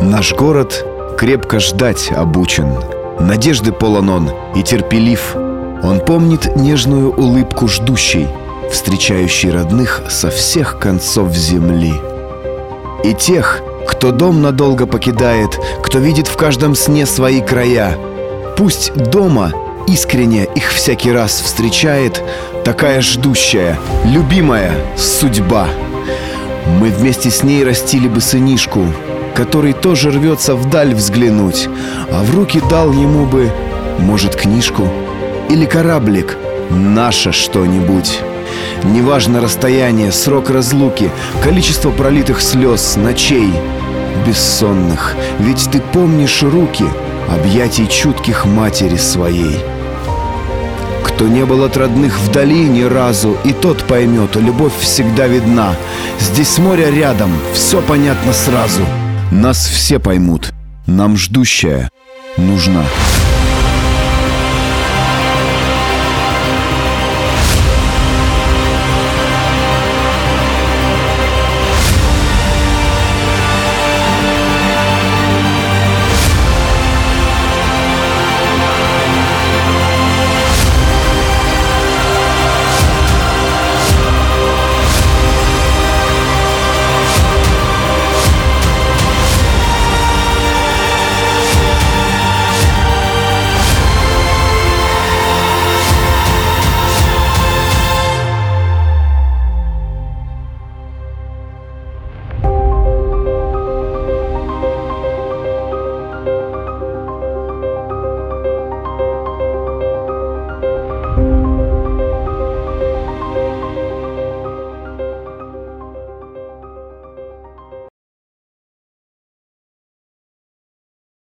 Наш город крепко ждать обучен, надежды полон он и терпелив. Он помнит нежную улыбку ждущей, встречающей родных со всех концов земли. И тех, кто дом надолго покидает, кто видит в каждом сне свои края. Пусть дома искренне их всякий раз встречает такая ждущая, любимая судьба. Мы вместе с ней растили бы сынишку, который тоже рвется вдаль взглянуть, а в руки дал ему бы, может, книжку или кораблик, наше что-нибудь. Неважно расстояние, срок разлуки, количество пролитых слез, ночей бессонных, ведь ты помнишь руки объятий чутких матери своей. Кто не был от родных вдали ни разу, и тот поймет, любовь всегда видна. Здесь море рядом, все понятно сразу. Нас все поймут, нам ждущая нужна.